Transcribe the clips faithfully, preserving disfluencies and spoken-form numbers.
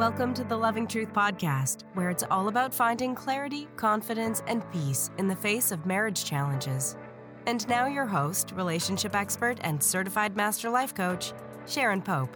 Welcome to the Loving Truth Podcast, where it's all about finding clarity, confidence, and peace in the face of marriage challenges. And now your host, relationship expert, and certified master life coach, Sharon Pope.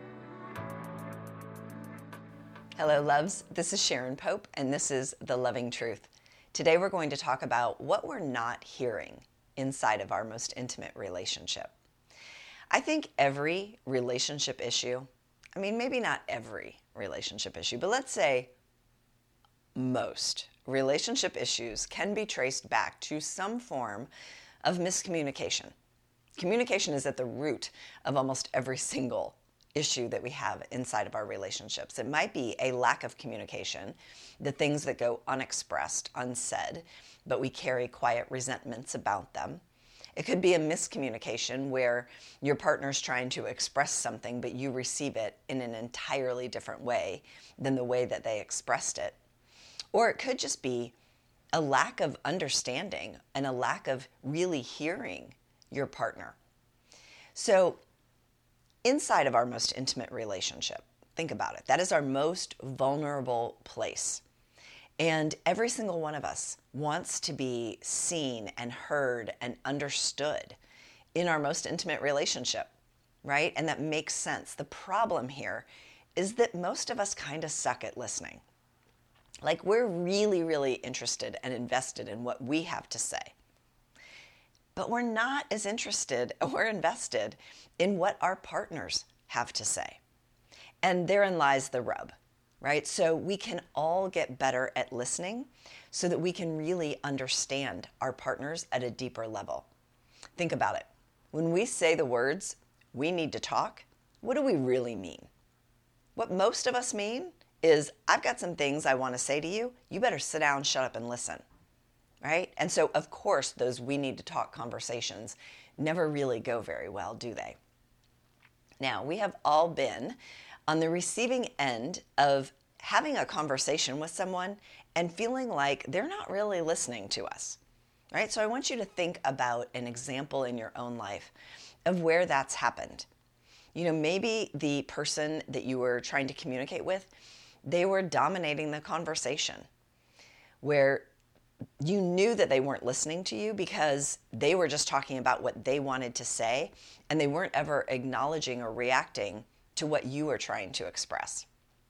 Hello, loves. This is Sharon Pope, and this is The Loving Truth. Today we're going to talk about what we're not hearing inside of our most intimate relationship. I think every relationship issue, I mean, maybe not every relationship issue, but let's say most relationship issues can be traced back to some form of miscommunication. Communication is at the root of almost every single issue that we have inside of our relationships. It might be a lack of communication, the things that go unexpressed, unsaid, but we carry quiet resentments about them. It could be a miscommunication where your partner's trying to express something, but you receive it in an entirely different way than the way that they expressed it. Or it could just be a lack of understanding and a lack of really hearing your partner. So inside of our most intimate relationship, think about it. That is our most vulnerable place. And every single one of us wants to be seen and heard and understood in our most intimate relationship, right? And that makes sense. The problem here is that most of us kind of suck at listening. Like, we're really, really interested and invested in what we have to say. But we're not as interested or invested in what our partners have to say. And therein lies the rub. Right? So we can all get better at listening so that we can really understand our partners at a deeper level. Think about it. When we say the words, "we need to talk," what do we really mean? What most of us mean is, I've got some things I want to say to you. You better sit down, shut up, and listen. Right? And so, of course, those we need to talk conversations never really go very well, do they? Now, we have all been on the receiving end of having a conversation with someone and feeling like they're not really listening to us, right? So I want you to think about an example in your own life of where that's happened. You know, maybe the person that you were trying to communicate with, they were dominating the conversation, where you knew that they weren't listening to you because they were just talking about what they wanted to say, and they weren't ever acknowledging or reacting to what you were trying to express.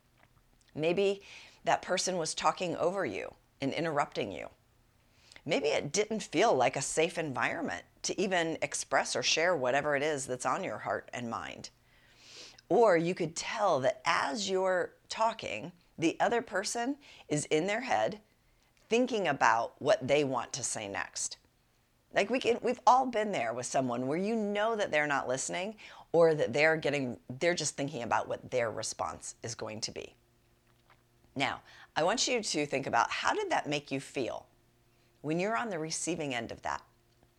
Maybe that person was talking over you and interrupting you. Maybe it didn't feel like a safe environment to even express or share whatever it is that's on your heart and mind. Or you could tell that as you're talking, the other person is in their head thinking about what they want to say next. Like we can, we've all been there with someone where you know that they're not listening, or that they're getting, they're just thinking about what their response is going to be. Now, I want you to think about, how did that make you feel when you're on the receiving end of that?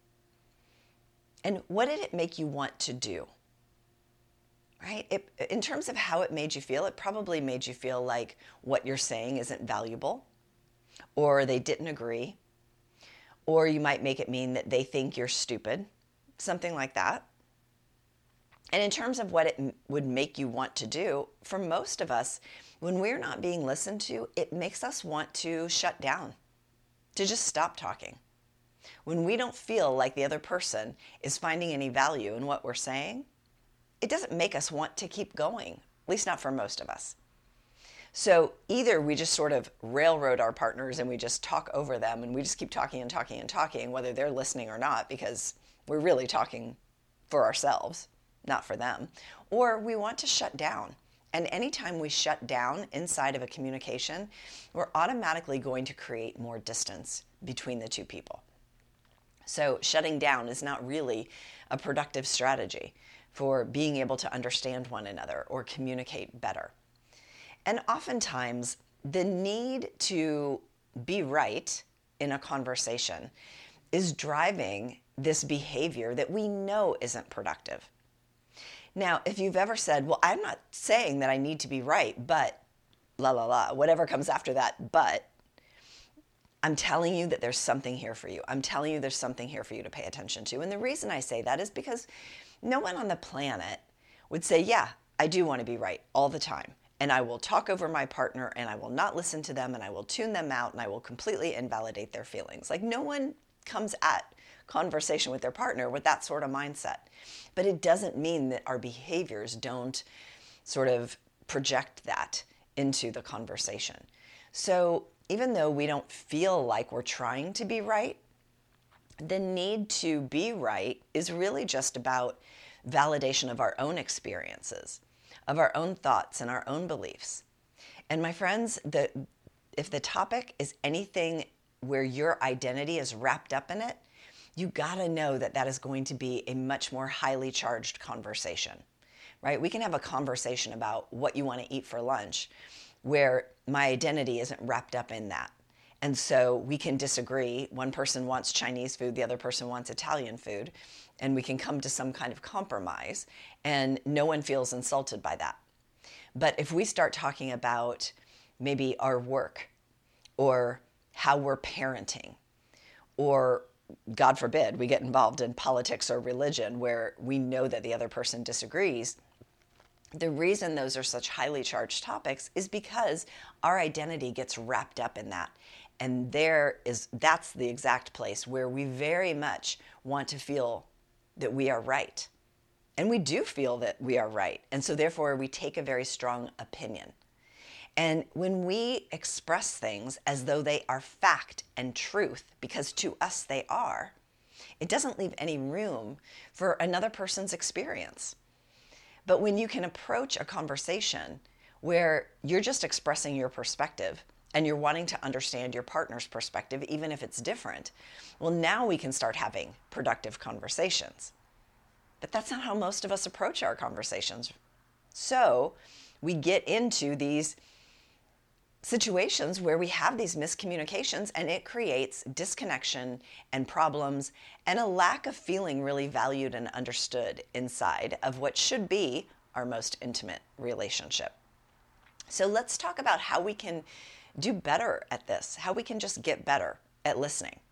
And what did it make you want to do? Right? It, in terms of how it made you feel, it probably made you feel like what you're saying isn't valuable, or they didn't agree, or you might make it mean that they think you're stupid, something like that. And in terms of what it m- would make you want to do, for most of us, when we're not being listened to, it makes us want to shut down, to just stop talking. When we don't feel like the other person is finding any value in what we're saying, it doesn't make us want to keep going, at least not for most of us. So either we just sort of railroad our partners and we just talk over them and we just keep talking and talking and talking, whether they're listening or not, because we're really talking for ourselves, not for them. Or we want to shut down. And anytime we shut down inside of a communication, we're automatically going to create more distance between the two people. So shutting down is not really a productive strategy for being able to understand one another or communicate better. And oftentimes, the need to be right in a conversation is driving this behavior that we know isn't productive. Now, if you've ever said, well, I'm not saying that I need to be right, but la la la, whatever comes after that, but I'm telling you that there's something here for you. I'm telling you there's something here for you to pay attention to. And the reason I say that is because no one on the planet would say, yeah, I do want to be right all the time. and I will talk over my partner, and I will not listen to them, and I will tune them out, and I will completely invalidate their feelings. Like, no one comes at conversation with their partner with that sort of mindset. But it doesn't mean that our behaviors don't sort of project that into the conversation. So even though we don't feel like we're trying to be right, the need to be right is really just about validation of our own experiences, of our own thoughts and our own beliefs. And my friends, the, if the topic is anything where your identity is wrapped up in it, you gotta know that that is going to be a much more highly charged conversation, right? We can have a conversation about what you want to eat for lunch where my identity isn't wrapped up in that. And so we can disagree. One person wants Chinese food, the other person wants Italian food, and we can come to some kind of compromise, and no one feels insulted by that. But if we start talking about maybe our work or how we're parenting, or God forbid, we get involved in politics or religion where we know that the other person disagrees, the reason those are such highly charged topics is because our identity gets wrapped up in that. And there is, that's the exact place where we very much want to feel that we are right. And we do feel that we are right. And so therefore we take a very strong opinion. And when we express things as though they are fact and truth, because to us they are, it doesn't leave any room for another person's experience. But when you can approach a conversation where you're just expressing your perspective and you're wanting to understand your partner's perspective, even if it's different, well, now we can start having productive conversations. But that's not how most of us approach our conversations. So we get into these situations where we have these miscommunications, and it creates disconnection and problems and a lack of feeling really valued and understood inside of what should be our most intimate relationship. So let's talk about how we can do better at this, how we can just get better at listening.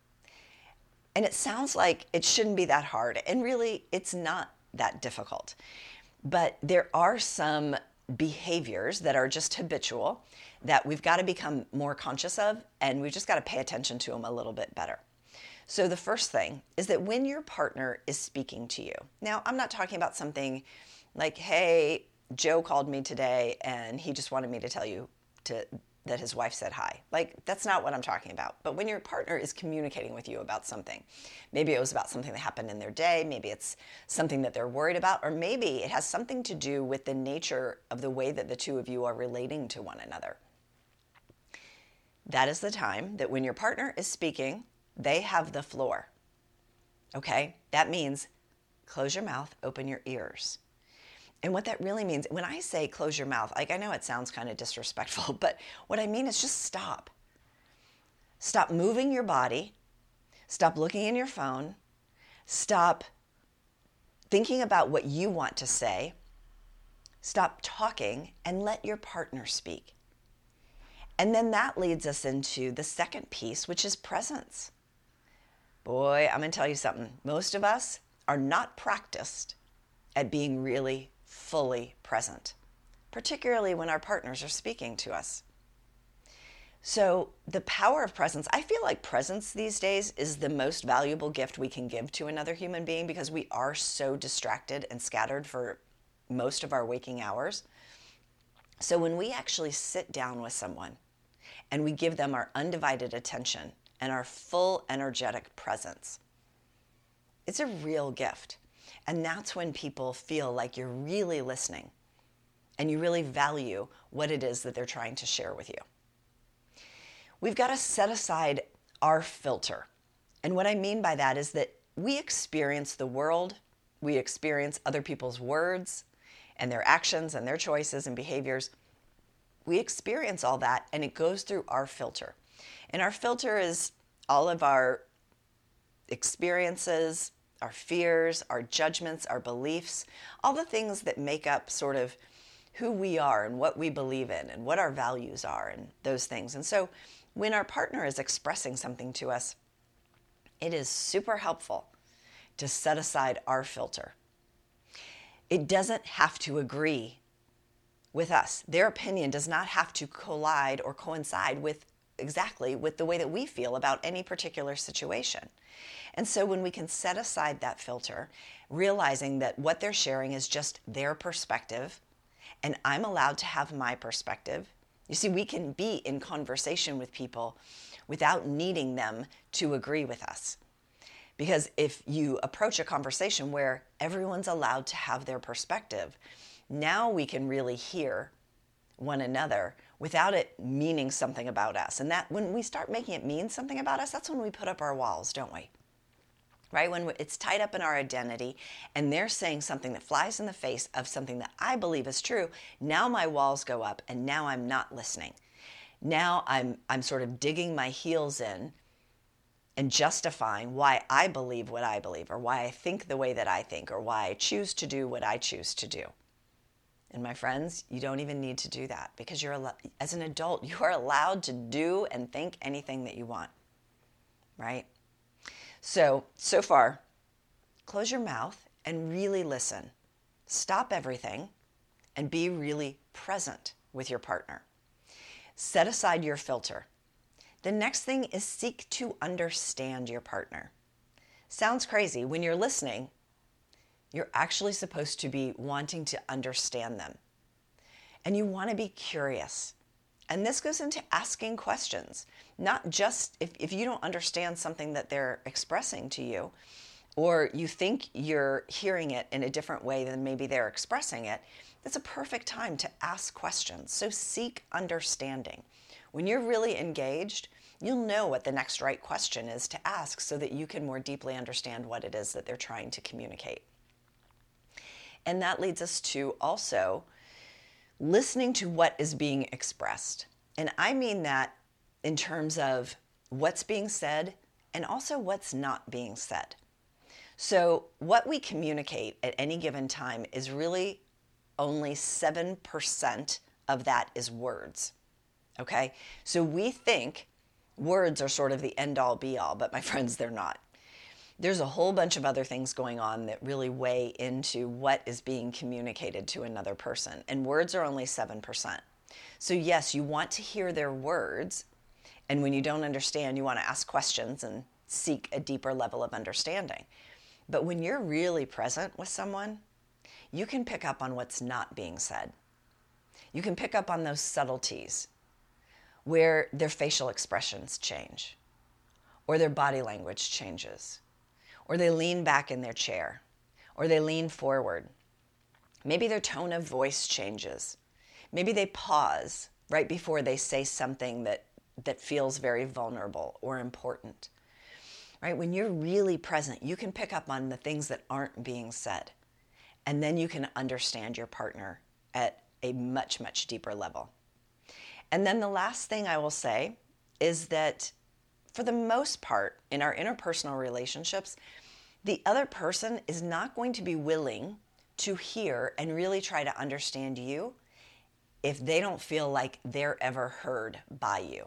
And it sounds like it shouldn't be that hard, and really it's not that difficult. But there are some behaviors that are just habitual that we've got to become more conscious of, and we've just got to pay attention to them a little bit better. So the first thing is that when your partner is speaking to you, now I'm not talking about something like, hey, Joe called me today and he just wanted me to tell you to that his wife said hi. Like, that's not what I'm talking about. But when your partner is communicating with you about something, maybe it was about something that happened in their day, maybe it's something that they're worried about, or maybe it has something to do with the nature of the way that the two of you are relating to one another. That is the time that when your partner is speaking, they have the floor. Okay? That means close your mouth, open your ears. And what that really means, when I say close your mouth, like, I know it sounds kind of disrespectful, but what I mean is just stop. Stop moving your body. Stop looking in your phone. Stop thinking about what you want to say. Stop talking and let your partner speak. And then that leads us into the second piece, which is presence. Boy, I'm going to tell you something. Most of us are not practiced at being really fully present, particularly when our partners are speaking to us. So the power of presence, I feel like presence these days is the most valuable gift we can give to another human being, because we are so distracted and scattered for most of our waking hours. So when we actually sit down with someone and we give them our undivided attention and our full energetic presence, it's a real gift. And that's when people feel like you're really listening and you really value what it is that they're trying to share with you. We've got to set aside our filter. And what I mean by that is that we experience the world, we experience other people's words and their actions and their choices and behaviors. We experience all that, and it goes through our filter. And our filter is all of our experiences, our fears, our judgments, our beliefs, all the things that make up sort of who we are and what we believe in and what our values are and those things. And so when our partner is expressing something to us, it is super helpful to set aside our filter. It doesn't have to agree with us. Their opinion does not have to collide or coincide with exactly with the way that we feel about any particular situation. And so when we can set aside that filter, realizing that what they're sharing is just their perspective, and I'm allowed to have my perspective. You see, we can be in conversation with people without needing them to agree with us. Because if you approach a conversation where everyone's allowed to have their perspective, now we can really hear one another without it meaning something about us. And that when we start making it mean something about us, that's when we put up our walls, don't we? Right? When it's tied up in our identity and they're saying something that flies in the face of something that I believe is true, now my walls go up and now I'm not listening. Now I'm I'm sort of digging my heels in and justifying why I believe what I believe, or why I think the way that I think, or why I choose to do what I choose to do. And my friends, you don't even need to do that, because you're al- as an adult, you are allowed to do and think anything that you want, right? So, so far, close your mouth and really listen. Stop everything and be really present with your partner. Set aside your filter. The next thing is seek to understand your partner. Sounds crazy. When you're listening, you're actually supposed to be wanting to understand them. And you want to be curious. And this goes into asking questions, not just if, if you don't understand something that they're expressing to you, or you think you're hearing it in a different way than maybe they're expressing it, it's a perfect time to ask questions. So seek understanding. When you're really engaged, you'll know what the next right question is to ask so that you can more deeply understand what it is that they're trying to communicate. And that leads us to also listening to what is being expressed. And I mean that in terms of what's being said and also what's not being said. So what we communicate at any given time is really only seven percent of that is words. Okay? So we think words are sort of the end-all be-all, but my friends, they're not. There's a whole bunch of other things going on that really weigh into what is being communicated to another person, and words are only seven percent. So yes, you want to hear their words, and when you don't understand, you want to ask questions and seek a deeper level of understanding. But when you're really present with someone, you can pick up on what's not being said. You can pick up on those subtleties where their facial expressions change, or their body language changes, or they lean back in their chair, or they lean forward. Maybe their tone of voice changes. Maybe they pause right before they say something that, that feels very vulnerable or important. Right? When you're really present, you can pick up on the things that aren't being said, and then you can understand your partner at a much, much deeper level. And then the last thing I will say is that for the most part in our interpersonal relationships, the other person is not going to be willing to hear and really try to understand you if they don't feel like they're ever heard by you.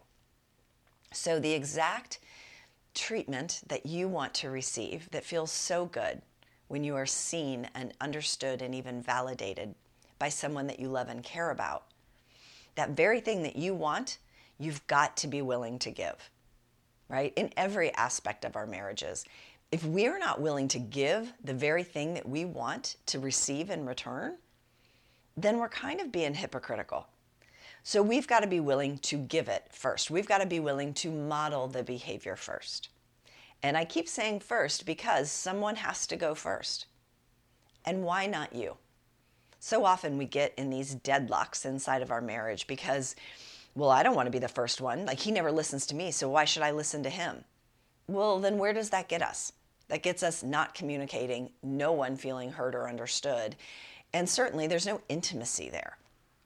So the exact treatment that you want to receive that feels so good when you are seen and understood and even validated by someone that you love and care about, that very thing that you want, you've got to be willing to give, right? In every aspect of our marriages. If we're not willing to give the very thing that we want to receive in return, then we're kind of being hypocritical. So we've got to be willing to give it first. We've got to be willing to model the behavior first. And I keep saying first because someone has to go first. And why not you? So often we get in these deadlocks inside of our marriage because, well, I don't want to be the first one. Like, he never listens to me, so why should I listen to him? Well, then where does that get us? That gets us not communicating, no one feeling heard or understood, and certainly there's no intimacy there.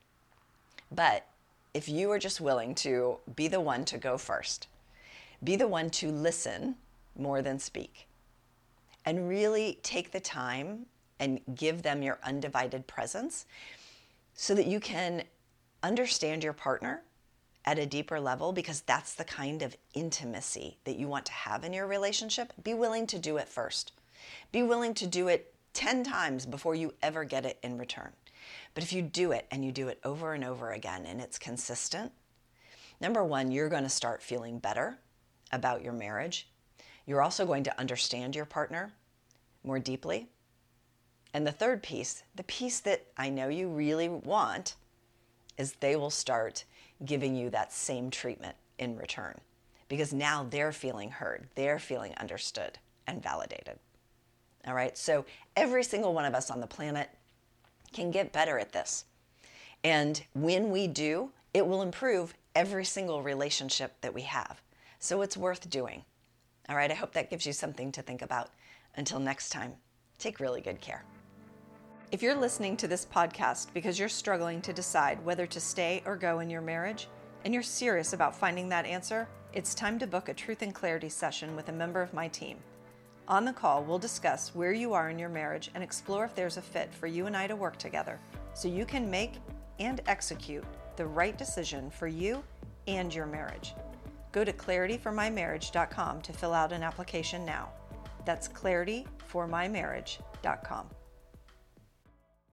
But if you are just willing to be the one to go first, be the one to listen more than speak, and really take the time and give them your undivided presence so that you can understand your partner at a deeper level, because that's the kind of intimacy that you want to have in your relationship. Be willing to do it first. Be willing to do it ten times before you ever get it in return. But if you do it and you do it over and over again and it's consistent, number one, you're going to start feeling better about your marriage. You're also going to understand your partner more deeply. And the third piece, the piece that I know you really want, is they will start giving you that same treatment in return, because now they're feeling heard, they're feeling understood and validated. All right, so every single one of us on the planet can get better at this. And when we do, it will improve every single relationship that we have. So it's worth doing. All right, I hope that gives you something to think about. Until next time, take really good care. If you're listening to this podcast because you're struggling to decide whether to stay or go in your marriage, and you're serious about finding that answer, it's time to book a Truth and Clarity session with a member of my team. On the call, we'll discuss where you are in your marriage and explore if there's a fit for you and I to work together so you can make and execute the right decision for you and your marriage. Go to clarity for my marriage dot com to fill out an application now. That's clarity for my marriage dot com.